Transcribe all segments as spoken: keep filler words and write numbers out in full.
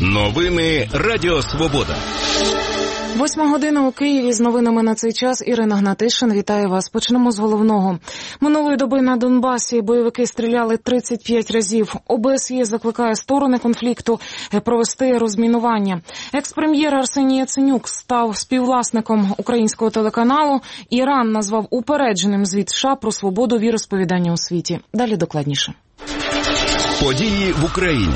Новини Радіо Свобода. Восьма година у Києві. З новинами на цей час Ірина Гнатишин. Вітаю вас. Почнемо з головного. Минулої доби на Донбасі бойовики стріляли тридцять п'ять разів. О Б С Є закликає сторони конфлікту провести розмінування. Екс-прем'єр Арсеній Яценюк став співвласником українського телеканалу. Іран назвав упередженим звіт США про свободу віросповідання у світі. Далі докладніше. Події в Україні.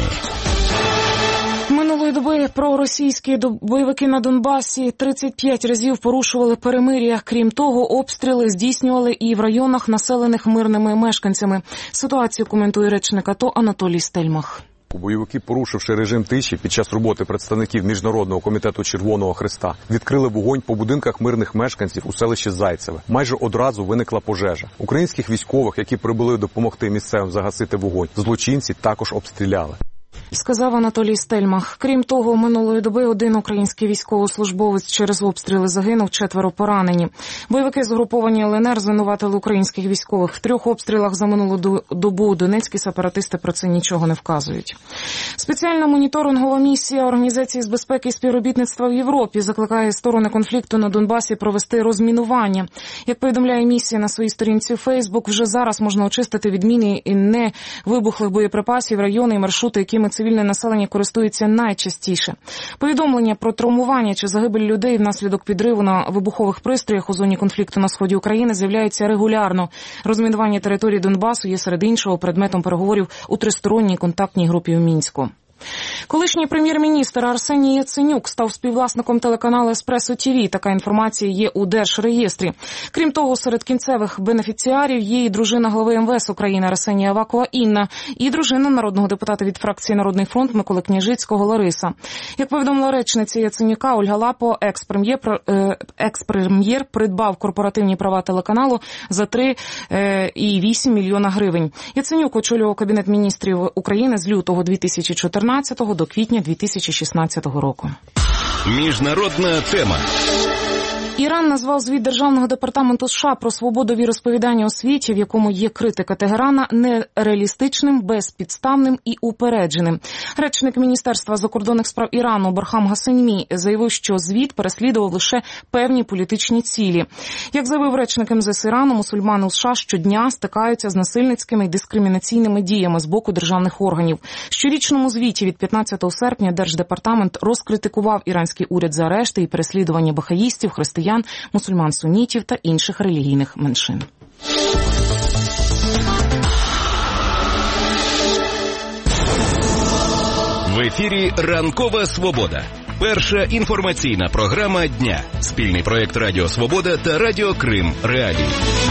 Минулої доби проросійські бойовики на Донбасі тридцять п'ять разів порушували перемир'я. Крім того, обстріли здійснювали і в районах, населених мирними мешканцями. Ситуацію коментує речник АТО Анатолій Стельмах. Бойовики, порушивши режим тиші під час роботи представників Міжнародного комітету Червоного Хреста, відкрили вогонь по будинках мирних мешканців у селищі Зайцеве. Майже одразу виникла пожежа. Українських військових, які прибули допомогти місцевим загасити вогонь, злочинці також обстріляли. Сказав Анатолій Стельмах. Крім того, минулої доби один український військовослужбовець через обстріли загинув, четверо поранені. Бойовики з угруповані Л Н Р звинуватили українських військових в трьох обстрілах за минулу добу. Донецькі сепаратисти про це нічого не вказують. Спеціальна моніторингова місія Організації з безпеки і співробітництва в Європі закликає сторони конфлікту на Донбасі провести розмінування. Як повідомляє місія на своїй сторінці у Фейсбук, вже зараз можна очистити від міни і невибухлих боєприпасів райони і маршрути, якими цивільне населення користується найчастіше. Повідомлення про травмування чи загибель людей внаслідок підриву на вибухових пристроях у зоні конфлікту на сході України з'являються регулярно. Розмінування території Донбасу є серед іншого предметом переговорів у тристоронній контактній групі у Мінську. Колишній прем'єр-міністр Арсеній Яценюк став співвласником телеканалу Еспресо Ті Ві. Така інформація є у Держреєстрі. Крім того, серед кінцевих бенефіціарів є і дружина глави Ем Ве Ес України Арсенія Авакова Інна, і дружина народного депутата від фракції «Народний фронт» Миколи Княжицького Лариса. Як повідомила речниця Яценюка Ольга Лапо, екс-прем'єр, екс-прем'єр придбав корпоративні права телеканалу за три цілих вісім мільйона гривень. Яценюк очолював Кабінет міністрів України з лютого дві тисячі чотирнадцятого до квітня дві тисячі шістнадцятого року. Міжнародна тема. Іран назвав звіт Державного департаменту США про свободу віросповідання у світі, в якому є критика Тегерана, нереалістичним, безпідставним і упередженим. Речник Міністерства закордонних справ Ірану Бархам Гассемі заявив, що звіт переслідував лише певні політичні цілі. Як заявив речник Ем Зе Ес Ірану, мусульмани у США щодня стикаються з насильницькими і дискримінаційними діями з боку державних органів. В щорічному звіті від п'ятнадцятого серпня Держдепартамент розкритикував іранський уряд за арешти і переслідування бахаїстів, християн, мусульман-сунітів та інших релігійних меншин. В ефірі «Ранкова Свобода». Перша інформаційна програма дня. Спільний проєкт Радіо Свобода та Радіо Крим Реалії.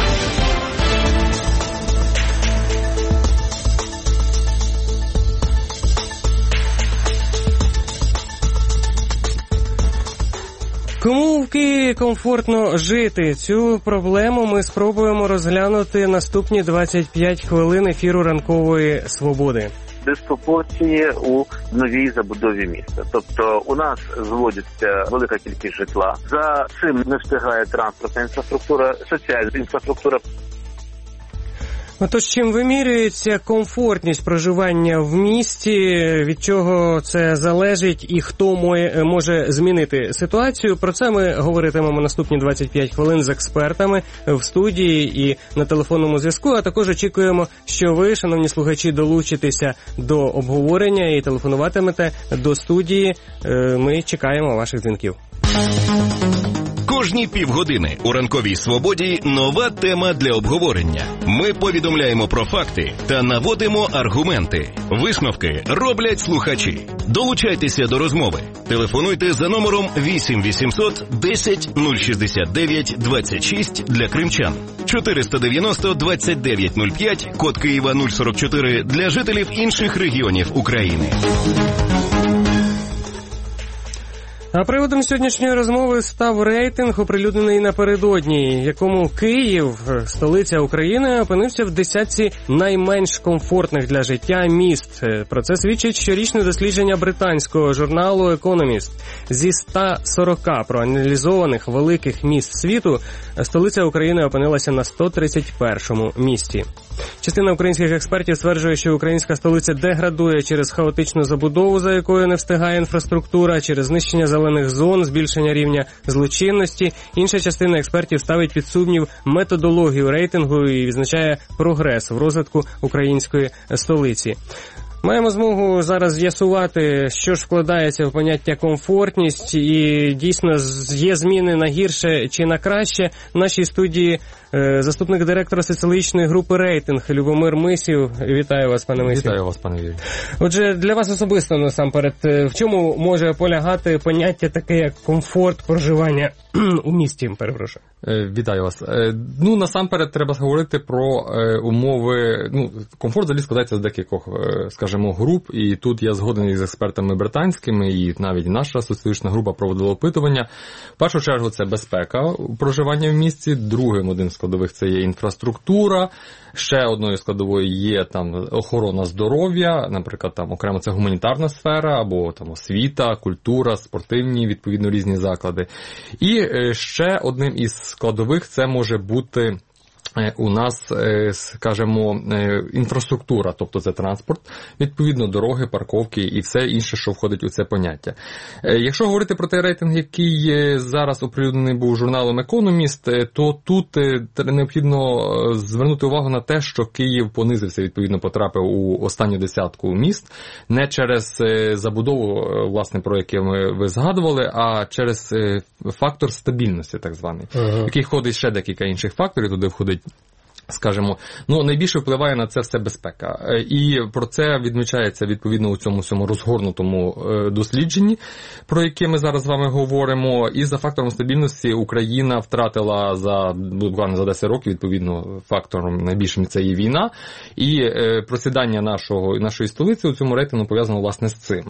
Кому в Києві комфортно жити? Цю проблему ми спробуємо розглянути наступні двадцять п'ять хвилин ефіру «Ранкової Свободи». Диспропорції у новій забудові міста. Тобто у нас зводиться велика кількість житла. За цим не встигає транспортна інфраструктура, соціальна інфраструктура. Отож, чим вимірюється комфортність проживання в місті, від чого це залежить і хто може змінити ситуацію? Про це ми говоритимемо наступні двадцять п'ять хвилин з експертами в студії і на телефонному зв'язку, а також очікуємо, що ви, шановні слухачі, долучитеся до обговорення і телефонуватимете до студії. Ми чекаємо ваших дзвінків. Кожні півгодини у «Ранковій Свободі» нова тема для обговорення. Ми повідомляємо про факти та наводимо аргументи. Висновки роблять слухачі. Долучайтеся до розмови. Телефонуйте за номером вісім вісімсот десять нуль шістдесят дев'ять двадцять шість для кримчан. чотириста дев'яносто двадцять дев'ять нуль п'ять, код Києва нуль сорок чотири для жителів інших регіонів України. А приводом сьогоднішньої розмови став рейтинг, оприлюднений напередодні, якому Київ, столиця України, опинився в десятці найменш комфортних для життя міст. Про це свідчить щорічне дослідження британського журналу «Економіст». Зі ста сорока проаналізованих великих міст світу столиця України опинилася на сто тридцять першому місці. Частина українських експертів стверджує, що українська столиця деградує через хаотичну забудову, за якою не встигає інфраструктура, через знищення зелених зон, збільшення рівня злочинності. Інша частина експертів ставить під сумнів методологію рейтингу і відзначає прогрес в розвитку української столиці. Маємо змогу зараз з'ясувати, що ж вкладається в поняття комфортність, і дійсно є зміни на гірше чи на краще. В нашій студії заступник директора соціологічної групи «Рейтинг» Любомир Мисів. Вітаю вас, пане Мисів. Вітаю вас, пане Юрій. Отже, для вас особисто, насамперед, в чому може полягати поняття таке, як комфорт проживання у місті? Перепрошую. Вітаю вас. Ну, насамперед, треба говорити про умови. Ну, комфорт взагалі складається з декількох, скажімо, груп, і тут я згоден із експертами британськими, і навіть наша соціологічна група проводила опитування. В першу чергу це безпека проживання в місті, другим один з складових це є інфраструктура, ще одною складовою є там охорона здоров'я, наприклад, там окремо це гуманітарна сфера, або там освіта, культура, спортивні, відповідно, різні заклади. І ще одним із складових це може бути у нас, скажімо, інфраструктура, тобто це транспорт, відповідно, дороги, парковки і все інше, що входить у це поняття. Якщо говорити про той рейтинг, який зараз оприлюднений був журналом «Економіст», то тут необхідно звернути увагу на те, що Київ понизився, відповідно, потрапив у останню десятку міст, не через забудову, власне, про яке ви згадували, а через фактор стабільності, так званий, uh-huh. який входить ще декілька інших факторів, туди входить, скажімо, ну, найбільше впливає на це все безпека. І про це відмічається, відповідно, у цьому всьому розгорнутому дослідженні, про яке ми зараз з вами говоримо. І за фактором стабільності Україна втратила за, буквально за десять років, відповідно, фактором найбільшим це є війна. І просідання нашого, нашої столиці у цьому рейтингу пов'язано, власне, з цим.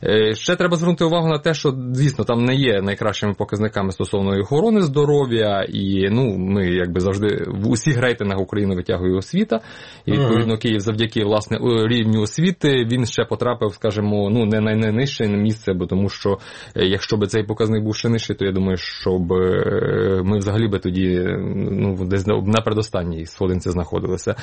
Ще треба звернути увагу на те, що, звісно, там не є найкращими показниками стосовно охорони здоров'я. І, ну, ми, якби завжди, в усіх рейтингах Україну витягує освіта, і, відповідно, Київ завдяки, власне, рівню освіти, він ще потрапив, скажімо, ну, не на найнижче місце, бо тому що, якщо б цей показник був ще нижчий, то я думаю, що б ми взагалі би тоді, ну, десь на передостанній сходинці знаходилися.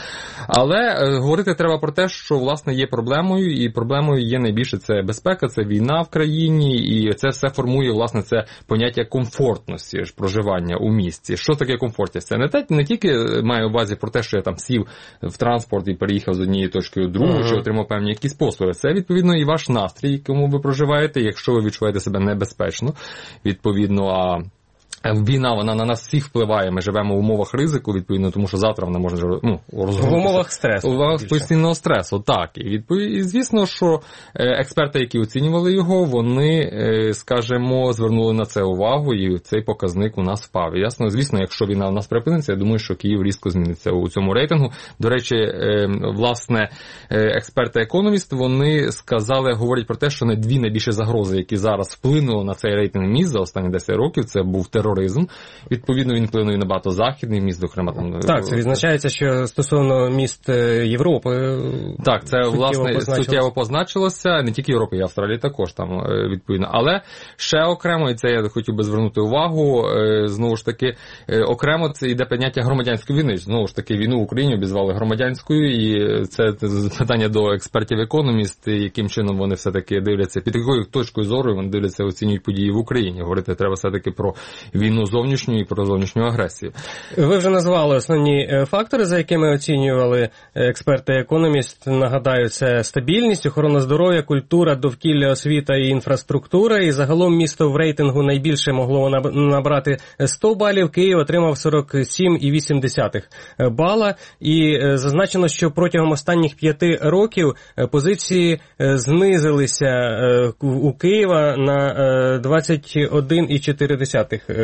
Але говорити треба про те, що, власне, є проблемою, і проблемою є найбільше це безпека, це війна в країні, і це все формує, власне, це поняття комфортності ж проживання у місті. Що таке комфортність? Це не, те, не тільки має увазі про те, що я там сів в транспорт і переїхав з однієї точки в другу, uh-huh. чи отримав певні якісь послуги. Це, відповідно, і ваш настрій, якому ви проживаєте, якщо ви відчуваєте себе небезпечно, відповідно, а війна, вона на нас всіх впливає, ми живемо в умовах ризику, відповідно, тому що завтра вона може, ну, розгорнутися. В умовах стресу. В умовах постійного стресу, так. І, відповідно, і звісно, що експерти, які оцінювали його, вони, скажімо, звернули на це увагу, і цей показник у нас впав. І, ясно, звісно, якщо війна у нас припиниться, я думаю, що Київ різко зміниться у цьому рейтингу. До речі, власне, експерти «Економіст», вони сказали, говорять про те, що не дві найбільші загрози, які зараз вплинули на цей рейтинг міст за останні десять років, це був тероризм. Тероризм. Відповідно, він вплинув на багато західних міст, зокрема там. Так, це відзначається, що стосовно міст Європи. Так, це, власне, суттєво позначилося, не тільки Європи, і Австралії також там, відповідно. Але ще окремо, і це я хотів би звернути увагу, знову ж таки, окремо це йде поняття громадянської війни. Знову ж таки, війну в Україні обізвали громадянською, і це питання до експертів «Економіст», яким чином вони все-таки дивляться, під якою точкою зору вони дивляться, оцінюють події в Україні. Говорити треба все-таки про війну зовнішню і про зовнішню агресію. Ви вже назвали основні фактори, за якими оцінювали експерти «Економіст». Нагадаю, це стабільність, охорона здоров'я, культура, довкілля, освіта і інфраструктура. І загалом місто в рейтингу найбільше могло набрати сто балів. Київ отримав сорок сім цілих вісім десятих бала. І зазначено, що протягом останніх п'яти років позиції знизилися у Києва на двадцять один цілих чотири десятих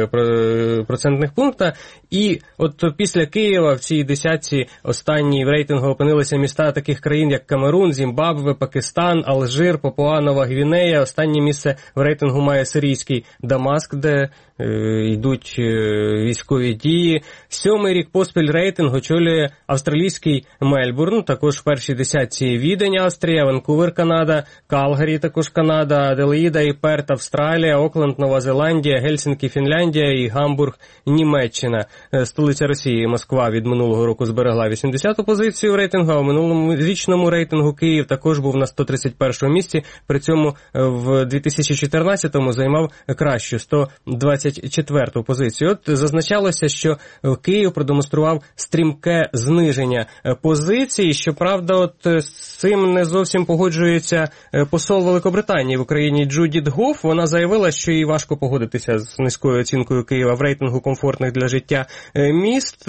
процентних пункта. І от після Києва в цій десятці останній в рейтингу опинилися міста таких країн, як Камерун, Зімбабве, Пакистан, Алжир, Папуа-Нова Гвінея. Останнє місце в рейтингу має сирійський Дамаск, де е, йдуть е, військові дії. Сьомий рік поспіль рейтинг очолює австралійський Мельбурн, також в першій десятці Відень, Австрія, Ванкувер, Канада, Калгарі, також Канада, Аделаїда і Перт, Австралія, Окленд, Нова Зеландія, Гельсінкі, Фінляндія і Гамбург, Німеччина. Столиця Росії, Москва, від минулого року зберегла вісімдесяту позицію в рейтингу, а в минулому річному рейтингу Київ також був на сто тридцять першому місці, при цьому в дві тисячі чотирнадцятому займав кращу сто двадцять четверту позицію. От зазначалося, що Київ продемонстрував стрімке зниження позицій. Щоправда, от з цим не зовсім погоджується посол Великобританії в Україні Джудіт Гофф. Вона заявила, що їй важко погодитися з низькою оцінкою Києва в рейтингу комфортних для життя міст.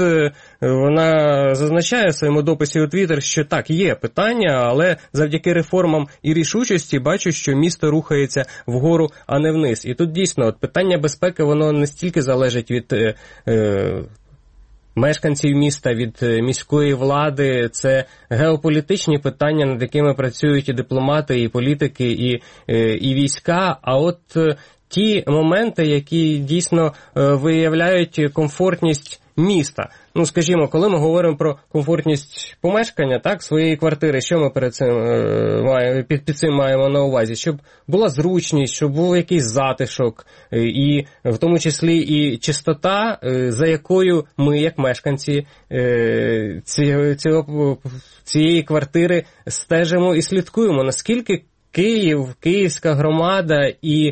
Вона зазначає в своєму дописі у Твіттер, що так, є питання, але завдяки реформам і рішучості бачу, що місто рухається вгору, а не вниз. І тут дійсно от питання безпеки, воно не стільки залежить від е, е, мешканців міста, від міської влади. Це геополітичні питання, над якими працюють і дипломати, і політики, і, е, і війська. А от е, ті моменти, які дійсно е, виявляють комфортність міста. Ну, скажімо, коли ми говоримо про комфортність помешкання, так, своєї квартири, що ми перед цим е, маємо, під, під цим маємо на увазі? Щоб була зручність, щоб був якийсь затишок, е, і в тому числі і чистота, е, за якою ми, як мешканці е, ці, цього, цієї квартири, стежимо і слідкуємо. Наскільки Київ, київська громада і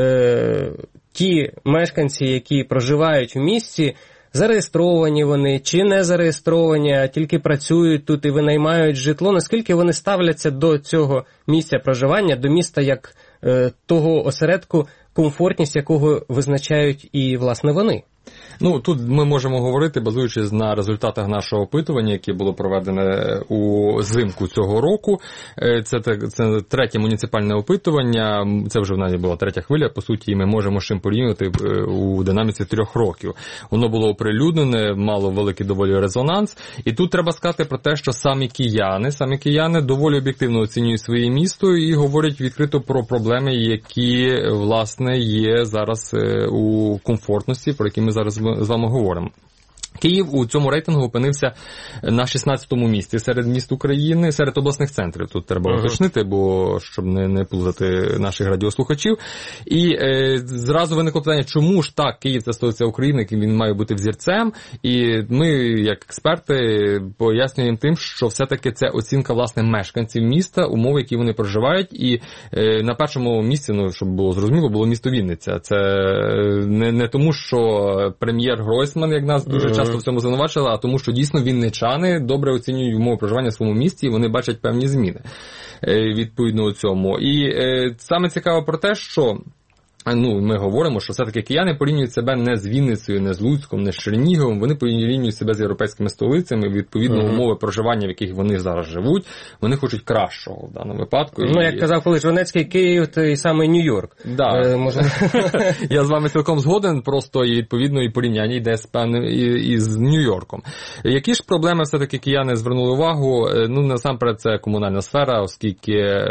е, ті мешканці, які проживають в місті, зареєстровані вони чи не зареєстровані, а тільки працюють тут і винаймають житло, наскільки вони ставляться до цього місця проживання, до міста як е, того осередку, комфортність якого визначають і, власне, вони? Ну, тут ми можемо говорити, базуючись на результатах нашого опитування, яке було проведене у взимку цього року. Це, це третє муніципальне опитування, це вже в нас була третя хвиля, по суті, і ми можемо з чим порівнювати у динаміці трьох років. Воно було оприлюднене, мало великий доволі резонанс, і тут треба сказати про те, що самі кияни, самі кияни доволі об'єктивно оцінюють своє місто і говорять відкрито про проблеми, які, власне, є зараз у комфортності, про які ми зараз з вами говоримо. Київ у цьому рейтингу опинився на шістнадцятому місці серед міст України, серед обласних центрів. Тут треба uh-huh. уточнити, бо щоб не, не плутати наших радіослухачів. І е, зразу виникло питання, чому ж так Київ – це столиця України, він має бути взірцем. І ми, як експерти, пояснюємо тим, що все-таки це оцінка, власне, мешканців міста, умови, які вони проживають. І е, на першому місці, ну, щоб було зрозуміло, було місто Вінниця. Це не, не тому, що прем'єр Гройсман, як нас дуже часто в цьому звинувачили, а тому, що дійсно вінничани добре оцінюють умови проживання в своєму місті, і вони бачать певні зміни відповідно у цьому. І е, саме цікаво про те, що ну, ми говоримо, що все-таки кияни порівнюють себе не з Вінницею, не з Луцьком, не з Черніговом, вони порівнюють себе з європейськими столицями, відповідно, uh-huh. умови проживання, в яких вони зараз живуть, вони хочуть кращого в даному випадку. Ну, як казав колись Донецький Київ, той самий Нью-Йорк. Да. Е, може... Я з вами цілком згоден, просто і відповідно і порівняння йде з певним із Нью-Йорком. Які ж проблеми все-таки кияни звернули увагу? Ну, насамперед, це комунальна сфера, оскільки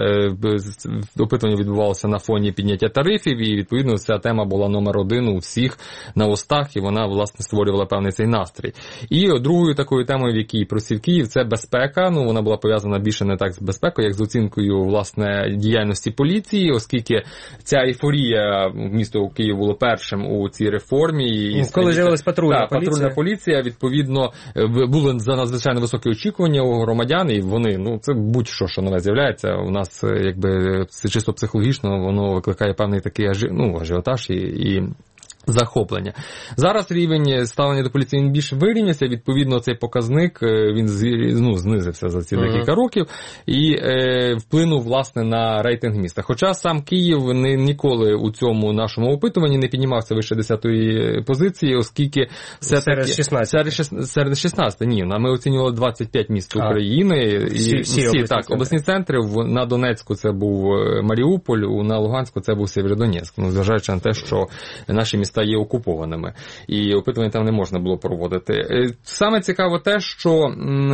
опитування відбувалося на фоні підняття тарифів, і відповідно, ця тема була номер один у всіх на устах, і вона, власне, створювала певний цей настрій. І другою такою темою, в якій просів Київ, це безпека. Ну, вона була пов'язана більше не так з безпекою, як з оцінкою, власне, діяльності поліції, оскільки ця ейфорія в місто Київ було першим у цій реформі. І коли з'явилась патрульна так, поліція. патрульна поліція, відповідно, були за надзвичайно високі очікування у громадян, і вони, ну, це будь-що, що нове з'являється. У нас, якби, це чисто психологічно, воно викликає певний такий ну, ажіотаж і, і захоплення. Зараз рівень ставлення до поліції він більш вирівнявся, відповідно цей показник він ну, знизився за ці uh-huh. декілька років і е, вплинув, власне, на рейтинг міста. Хоча сам Київ не, ніколи у цьому нашому опитуванні не піднімався вище десятої позиції, оскільки все-таки... Серед шістнадцяти. Ні, ми оцінювали двадцять п'ять міст а. України. І всі, всі, всі так, обласні центри. На Донецьку це був Маріуполь, на Луганську це був Сєвєродонецьк. Ну, зважаючи на те, що наші міста міста є окупованими, і опитування там не можна було проводити. Саме цікаво те, що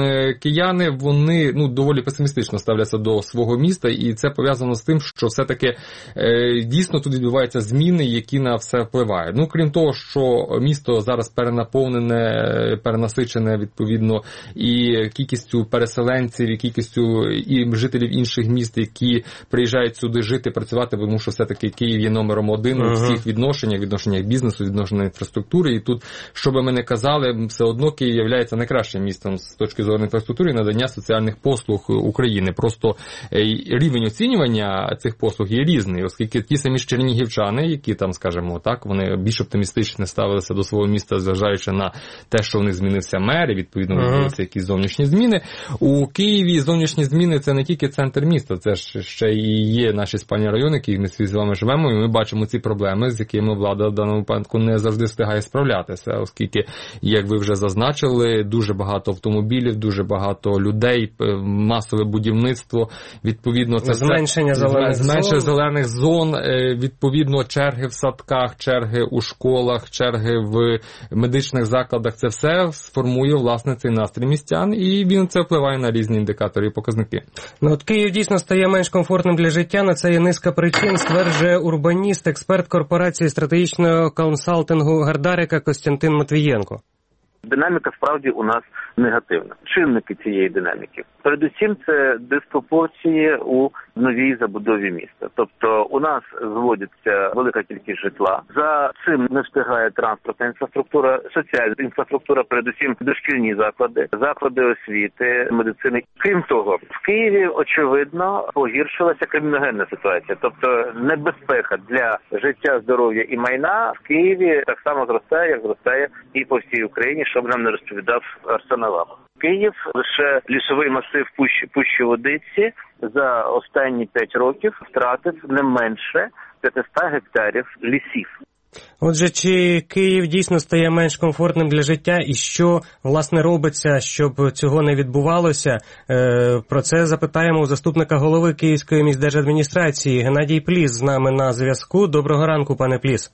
кияни, вони ну, доволі песимістично ставляться до свого міста, і це пов'язано з тим, що все-таки дійсно тут відбуваються зміни, які на все впливають. Ну, крім того, що місто зараз перенаповнене, перенасичене, відповідно, і кількістю переселенців, і кількістю і жителів інших міст, які приїжджають сюди жити, працювати, тому що все-таки Київ є номером один у всіх відношеннях, відношеннях бізнесу, відношеннях інфраструктури, і тут, що би ми не казали, все одно Київ є найкращим містом з точки зору інфраструктури і надання соціальних послуг України. Просто рівень оцінювання цих послуг є різний, оскільки ті самі ж чернігівчани, які там, скажімо так, вони більш оптимістично ставилися до свого міста, зважаючи на те, що у них змінився мер, і відповідно відбулися якісь зовнішні зміни. У Києві зовнішні зміни – це не тільки центр міста, це ж ще і є наші спальні райони, які ми з вами живемо, і ми бачимо ці проблеми, з якими влада в даному випадку не завжди встигає справлятися, оскільки, як ви вже зазначили, дуже багато автомобілів, дуже багато людей, масове будівництво, відповідно, це зменшення зелених зменшення зелених зон, відповідно, черги в садках, черги у школах, черги в медичних закладах, це все сформує, власне, цей настрій містян, і він це впливає на різні індикатори і показники. Ну, от Київ дійсно стає менш комфортним для життя, на це є низка причин, стверджує урбаніст, експерт корпорації стратегічного консалтингу Гардарика Костянтин Матвієнко. Динаміка справді у нас негативна. Чинники цієї динаміки. Передусім це диспропорції у новій забудові міста. Тобто у нас зводиться велика кількість житла. За цим не встигає транспортна інфраструктура, соціальна інфраструктура, передусім дошкільні заклади, заклади освіти, медицини. Крім того, в Києві, очевидно, погіршилася криміногенна ситуація. Тобто небезпека для життя, здоров'я і майна в Києві так само зростає, як зростає і по всій Україні, щоб нам не розповідав Арсен Аваков. Київ, лише лісовий масив Пущі, Пущі Водиці за останні п'ять років втратив не менше п'ятсот гектарів лісів. Отже, чи Київ дійсно стає менш комфортним для життя і що, власне, робиться, щоб цього не відбувалося? Е, про це запитаємо у заступника голови Київської міськдержадміністрації. Геннадій Пліс з нами на зв'язку. Доброго ранку, пане Пліс.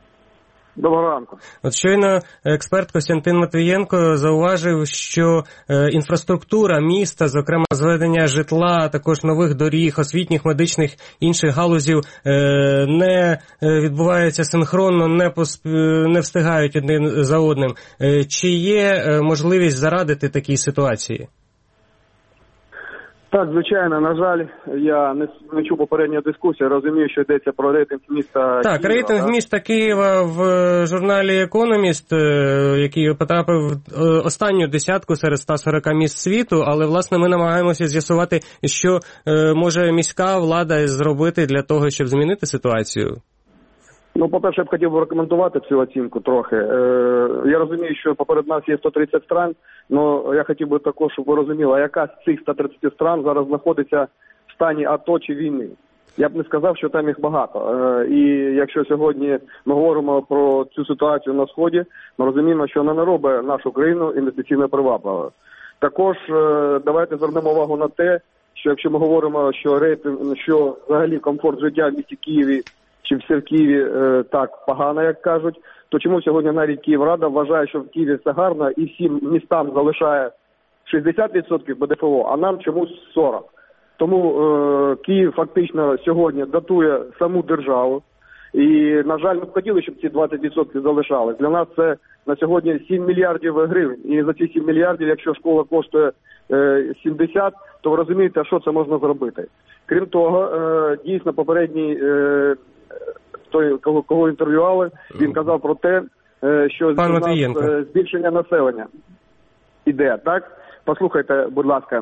Доброго ранку. От щойно експерт Костянтин Матвієнко зауважив, що е, інфраструктура міста, зокрема зведення житла, а також нових доріг, освітніх, медичних, інших галузів е, не відбуваються синхронно, не, посп... не встигають один за одним. Е, чи є е, можливість зарадити такій ситуації? Так, звичайно, на жаль, я не, не чув попередньої дискусії, розумію, що йдеться про рейтинг міста Так, Києва. рейтинг так? міста Києва в журналі «Економіст», який потрапив в останню десятку серед ста сорока міст світу, але, власне, ми намагаємося з'ясувати, що може міська влада зробити для того, щоб змінити ситуацію. Ну, по-перше, я б хотів би рекомендувати цю оцінку трохи. Е, я розумію, що поперед нас є сто тридцять стран, але я хотів би також, щоб ви розуміли, а яка з цих ста тридцяти стран зараз знаходиться в стані АТО чи війни. Я б не сказав, що там їх багато. Е, і якщо сьогодні ми говоримо про цю ситуацію на Сході, ми розуміємо, що вона не робить нашу країну інвестиційно привабливою. Також е, давайте звернемо увагу на те, що якщо ми говоримо, що рейтинг, що взагалі комфорт життя в місті Києві, чи все в Києві е, так погано, як кажуть, то чому сьогодні навіть Київрада вважає, що в Києві все гарно і всім містам залишає шістдесят відсотків ПДФО, а нам чомусь сорок відсотків. Тому е, Київ фактично сьогодні датує саму державу. І, на жаль, ми б хотіли, щоб ці двадцять відсотків залишались. Для нас це на сьогодні сім мільярдів гривень. І за ці сім мільярдів, якщо школа коштує е, сімдесят, то ви розумієте, що це можна зробити. Крім того, е, дійсно попередній е, той, кого, кого інтерв'ювали, він казав про те, що Пан у нас збільшення населення іде, так? Послухайте, будь ласка,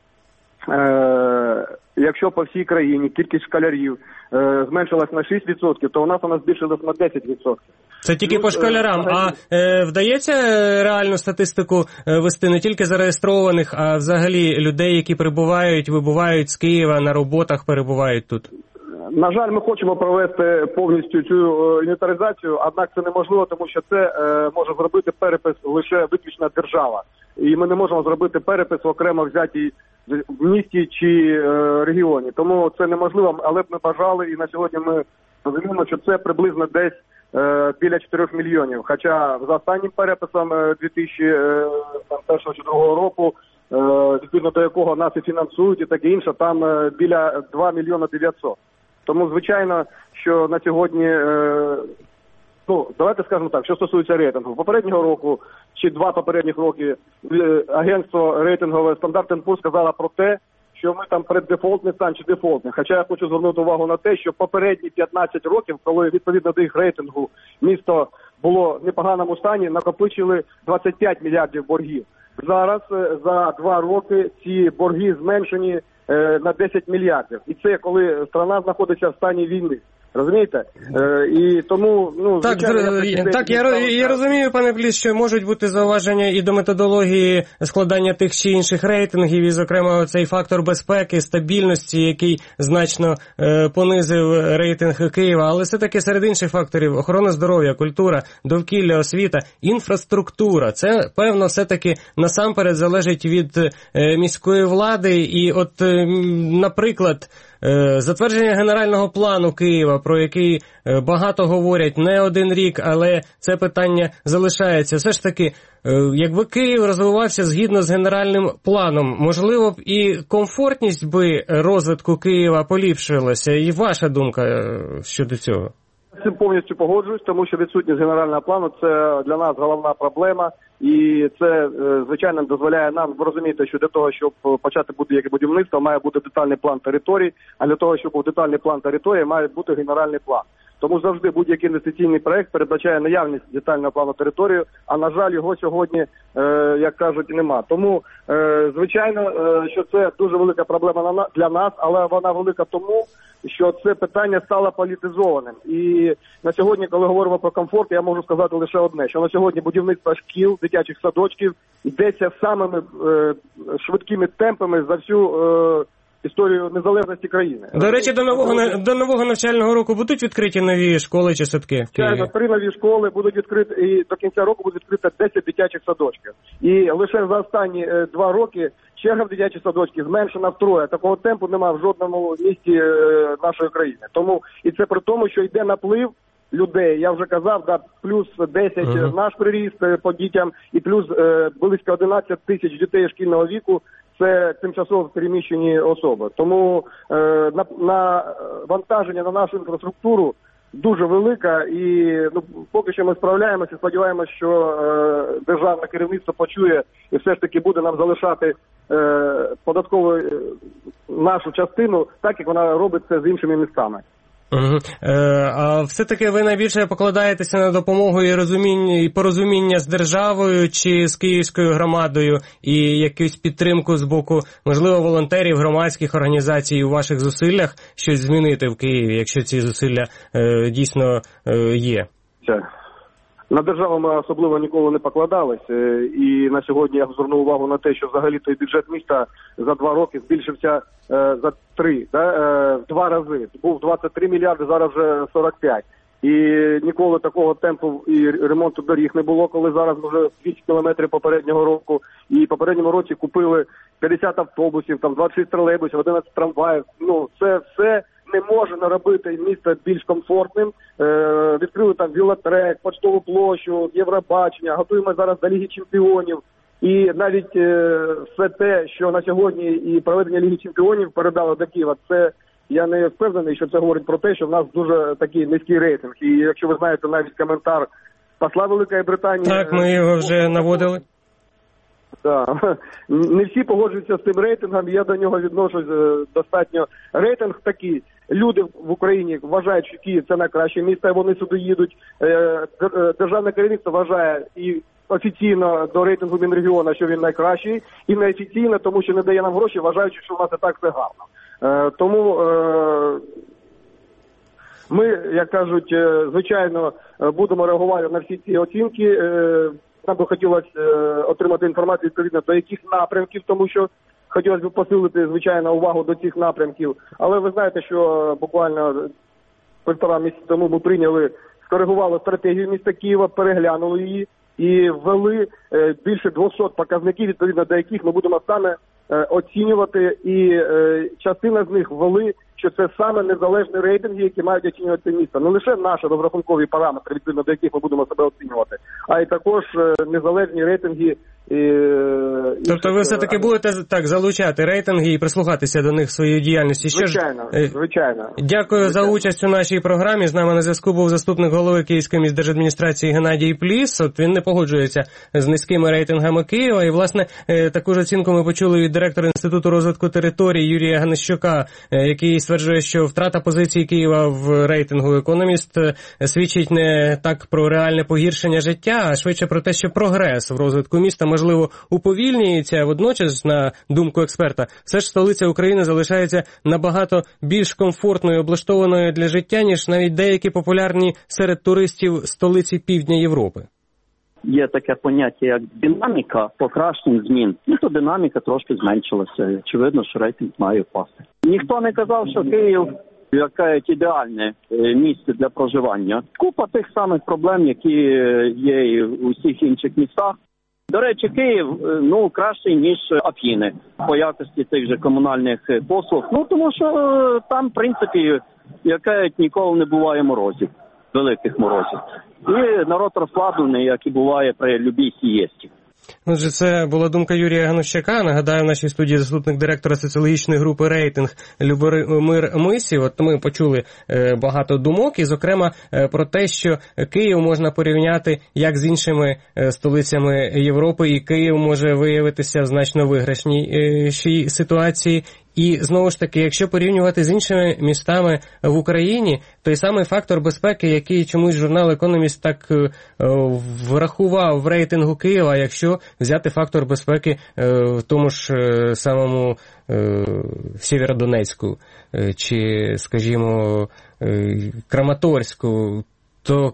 е, якщо по всій країні кількість школярів е, зменшилась на шість відсотків, то у нас вона збільшилась на десять відсотків. Це тільки ну, по школярам. А е, вдається реальну статистику вести не тільки зареєстрованих, а взагалі людей, які прибувають, вибувають з Києва, на роботах перебувають тут? На жаль, ми хочемо провести повністю цю інвентаризацію, однак це неможливо, тому що це е, може зробити перепис лише виключна держава. І ми не можемо зробити перепис в окремо взятій в місті чи е, регіоні. Тому це неможливо, але б ми бажали, і на сьогодні ми розуміємо, що це приблизно десь е, біля чотирьох мільйонів. Хоча за останнім переписом е, дві тисячі першого чи другого року, е, відповідно до якого нас і фінансують і таке інше, там е, біля два мільйони дев'ятсот. Тому, звичайно, що на сьогодні, е, ну, давайте скажемо так, що стосується рейтингу. Попереднього року, чи два попередніх роки, е, агентство рейтингове Standard енд Poor's сказало про те, що ми там преддефолтний стан чи дефолтний. Хоча я хочу звернути увагу на те, що попередні п'ятнадцять років, коли відповідно до їх рейтингу місто було в непоганому стані, накопичили двадцять п'ять мільярдів боргів. Зараз за два роки ці борги зменшені е, на десять мільярдів. І це коли страна знаходиться в стані війни. Розумієте? Е, і тому, ну, так, звичайно, я, я, так, я, я розумію, пане Пліс, що можуть бути зауваження і до методології складання тих чи інших рейтингів, і, зокрема, цей фактор безпеки, стабільності, який значно е, понизив рейтинг Києва, але все-таки серед інших факторів охорона здоров'я, культура, довкілля, освіта, інфраструктура. Це, певно, все-таки насамперед залежить від е, міської влади. І от, е, наприклад, затвердження генерального плану Києва, про який багато говорять не один рік, але це питання залишається. Все ж таки, якби Київ розвивався згідно з генеральним планом, можливо б і комфортність би розвитку Києва поліпшилася. І ваша думка щодо цього? З цим повністю погоджуюсь, тому що відсутність генерального плану – це для нас головна проблема. І це, звичайно, дозволяє нам розуміти, що для того, щоб почати будь-яке будівництво, має бути детальний план територій, а для того, щоб був детальний план території, має бути генеральний план. Тому завжди будь-який інвестиційний проект передбачає наявність детального плану території, а, на жаль, його сьогодні, е, як кажуть, нема. Тому, е, звичайно, е, що це дуже велика проблема для нас, але вона велика тому, що це питання стало політизованим. І на сьогодні, коли говоримо про комфорт, я можу сказати лише одне, що на сьогодні будівництво шкіл, дитячих садочків йдеться самими е, швидкими темпами за всю е, історію незалежності країни. До речі, до нового, до нового навчального року будуть відкриті нові школи чи садки в Києві? Три нові школи будуть відкриті, і до кінця року буде відкрито десять дитячих садочків. І лише за останні е, два роки черга в дитячі садочки зменшена втроє. Такого темпу немає в жодному місті е, нашої країни. Тому, і це при тому, що йде наплив людей. Я вже казав, да, плюс десять uh-huh. наш приріст по дітям, і плюс е, близько одинадцять тисяч дітей шкільного віку. Це тимчасово переміщені особи. Тому е, на, на вантаження на нашу інфраструктуру дуже велика, і ну, поки що ми справляємося, сподіваємося, що е, державне керівництво почує і все ж таки буде нам залишати е, податкову е, нашу частину, так як вона робить це з іншими містами. Угу. Е, а все-таки ви найбільше покладаєтеся на допомогу і розуміння, і порозуміння з державою чи з київською громадою і якусь підтримку з боку, можливо, волонтерів, громадських організацій у ваших зусиллях щось змінити в Києві, якщо ці зусилля е, дійсно е, є? На державу ми особливо ніколи не покладались, і на сьогодні я звернув увагу на те, що взагалі той бюджет міста за два роки збільшився е, за три, да, е, в два рази. Був двадцять три мільярди, зараз вже сорок п'ять. І ніколи такого темпу і ремонту доріг не було, коли зараз вже двісті кілометрів попереднього року. І попередньому році купили п'ятдесят автобусів, там двадцять шість тролейбусів, одинадцять трамваїв. Ну, це все не може наробити місто більш комфортним. Е, відкрили там велотрек, Поштову площу, Євробачення, готуємо зараз до Ліги Чемпіонів. І навіть е, все те, що на сьогодні і проведення Ліги Чемпіонів передало до Києва, це я не впевнений, що це говорить про те, що в нас дуже такий низький рейтинг. І якщо ви знаєте навіть коментар посла Великої Британії... Так, ми його вже наводили. Так. Не всі погоджуються з цим рейтингом, я до нього відношусь достатньо. Рейтинг такий. Люди в Україні вважають, що Київ – це найкраще місто, і вони сюди їдуть. Державне керівництво вважає і офіційно до рейтингу Мінрегіона, що він найкращий, і неофіційно, тому що не дає нам гроші, вважаючи, що в нас і так все гарно. Тому ми, як кажуть, звичайно, будемо реагувати на всі ці оцінки. Нам би хотілося отримати інформацію відповідно до яких напрямків, тому що хотілося б посилити, звичайно, увагу до цих напрямків. Але ви знаєте, що буквально півтора місяця тому ми прийняли, скоригували стратегію міста Києва, переглянули її і ввели більше двісті показників, відповідно до яких ми будемо саме оцінювати. І частина з них ввели що це саме незалежні рейтинги, які мають оцінювати місто. Не лише наші розрахункові параметри, відповідно до яких ми будемо себе оцінювати, а й також незалежні рейтинги. І, тобто ви все-таки будете так залучати рейтинги і прислухатися до них в своїй діяльності? Що звичайно, ж, звичайно. Дякую звичайно. за участь у нашій програмі. З нами на зв'язку був заступник голови Київської міськдержадміністрації Геннадій Пліс. От він не погоджується з низькими рейтингами Києва. І, власне, таку ж оцінку ми почули від директора Інституту розвитку територій Юрія Ганищука, який стверджує, що втрата позиції Києва в рейтингу «Економіст» свідчить не так про реальне погіршення життя, а швидше про те, що прогрес в розвитку міста можливо уповільнюється. Водночас, на думку експерта, все ж столиця України залишається набагато більш комфортною, облаштованою для життя, ніж навіть деякі популярні серед туристів столиці Півдня Європи. Є таке поняття, як динаміка покращень змін. Ну, то динаміка трошки зменшилася. Очевидно, що рейтинг має впасти. Ніхто не казав, що Київ яке ідеальне місце для проживання. Купа тих самих проблем, які є і в усіх інших містах. До речі, Київ, ну, кращий, ніж Афіни по якості тих же комунальних послуг. Ну, тому що там, в принципі, яке ніколи не буває морозів, великих морозів. І народ розслаблений, як і буває при любій сієсті. Отже, це була думка Юрія Ганущака. Нагадаю, в нашій студії заступник директора соціологічної групи «Рейтинг» Любомир Мисів. От ми почули багато думок, і, зокрема, про те, що Київ можна порівняти як з іншими столицями Європи, і Київ може виявитися в значно виграшній ситуації. І, знову ж таки, якщо порівнювати з іншими містами в Україні, той самий фактор безпеки, який чомусь журнал «Економіст» так е, врахував в рейтингу Києва, якщо взяти фактор безпеки е, в тому ж е, самому е, Сєвєродонецьку е, чи, скажімо, е, Краматорську, то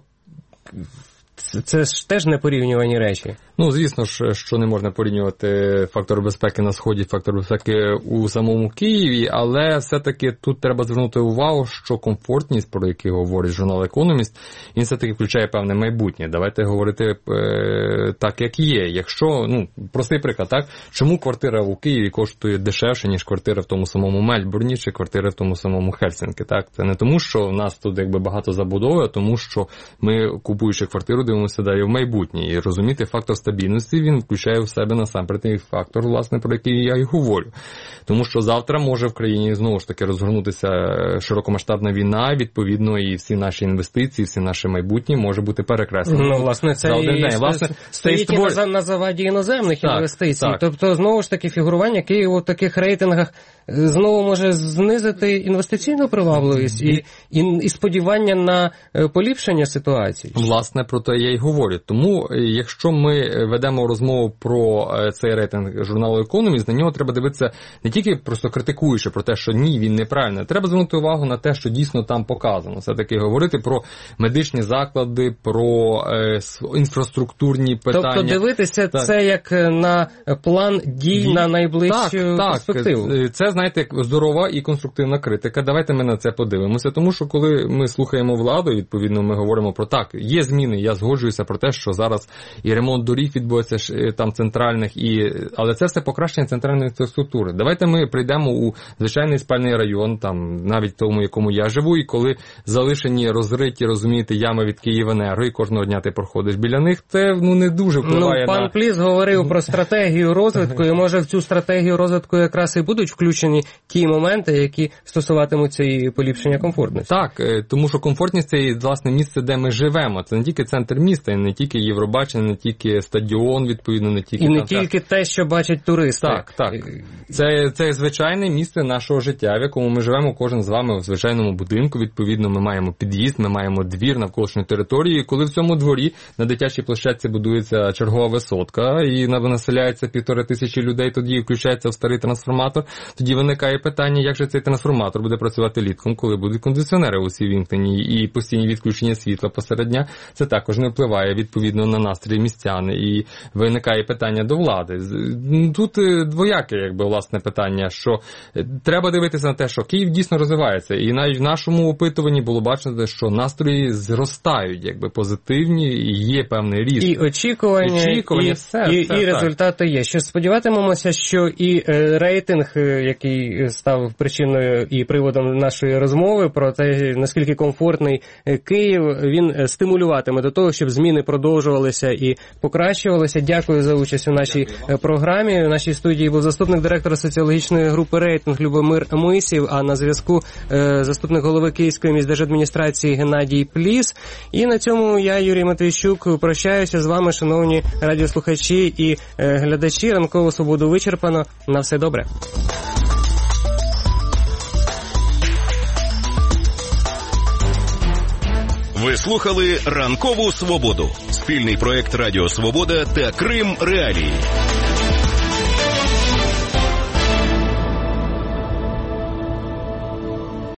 це ж теж не порівнювані речі. Ну, звісно ж, що не можна порівнювати фактор безпеки на Сході, фактор безпеки у самому Києві, але все-таки тут треба звернути увагу, що комфортність, про який говорить журнал «Економіст», він все-таки включає певне майбутнє. Давайте говорити е, так, як є. Якщо, ну, простий приклад, так, чому квартира у Києві коштує дешевше, ніж квартира в тому самому Мельбурні чи квартира в тому самому Хельсинкі, так? Це не тому, що в нас тут якби багато забудови, а тому, що ми, купуючи квартиру, дивимося далі в майбутнє. І розуміти фактор стабільності, він включає в себе насамперед і фактор, власне, про який я і говорю. Тому що завтра може в країні знову ж таки розгорнутися широкомасштабна війна, відповідно, і всі наші інвестиції, всі наше майбутнє може бути перекреслено. Ну, власне, це і власне, стоїть створ... на, на заваді іноземних так, інвестицій. Так. Тобто, знову ж таки, фігурування Києва у таких рейтингах знову може знизити інвестиційну привабливість і, і, і сподівання на поліпшення ситуації. Власне, про те я й говорю. Тому, якщо ми ведемо розмову про цей рейтинг журналу «Економіст», на нього треба дивитися не тільки просто критикуючи про те, що ні, він неправильний. Треба звернути увагу на те, що дійсно там показано. Все-таки говорити про медичні заклади, про е, інфраструктурні питання. Тобто дивитися так. це як на план дій Ді... на найближчу так, перспективу. Так, це, знаєте, як здорова і конструктивна критика. Давайте ми на це подивимося, тому що коли ми слухаємо владу, відповідно, ми говоримо про так, є зміни, я згоджуюся про те, що зараз і ремонт доріг відбувається там центральних, і але це все покращення центральної інфраструктури. Давайте ми прийдемо у звичайний спальний район, там навіть тому, якому я живу, і коли залишені, розриті, розумієте, ями від Київенерго, і кожного дня ти проходиш біля них, це ну не дуже впливає ну, пан на... Пан Пліс говорив про стратегію розвитку, і може в цю стратегію розвитку якраз і будуть включені ті моменти, які стосуватимуться і поліпшення комфортності. Так, тому що комфортність – це, власне, місце, де ми живемо. Це не тільки центр міста, і не тільки Євробачення, не тільки стадіон, відповідно, не тільки... І не там, тільки так. те, що бачать туристи. Так, так. Це, це звичайне місце нашого життя, в якому ми живемо кожен з вами в звичайному будинку. Відповідно, ми маємо під'їзд, ми маємо двір, навколишню територію. І коли в цьому дворі на дитячій площадці будується чергова висотка і населяється півтори тисячі людей, тоді включається в старий трансформатор, тоді виникає питання, як же цей трансформатор буде працювати літком, коли будуть кондиціонери усі вімкнені і постійні відключення світла посеред дня. Це також не впливає, відповідно, на настрій містян. І і виникає питання до влади. Тут двояке, якби, власне, питання, що треба дивитися на те, що Київ дійсно розвивається, і навіть в нашому опитуванні було бачити, що настрої зростають, якби, позитивні, і є певний ріст. І очікування, очікування і, все, і, все, і результати є. Що сподіватимемося, що і е, рейтинг, який став причиною і приводом нашої розмови про те, наскільки комфортний Київ, він стимулюватиме до того, щоб зміни продовжувалися і покращувалися. Дякую за участь у нашій програмі. У нашій студії був заступник директора соціологічної групи «Рейтинг» Любомир Мисів, а на зв'язку е, заступник голови Київської міськдержадміністрації Геннадій Пліс. І на цьому я, Юрій Матвійчук, прощаюся з вами, шановні радіослухачі і е, глядачі. Ранкову свободу вичерпано. На все добре. Ви слухали «Ранкову свободу» – спільний проект Радіо Свобода та Крим Реалії.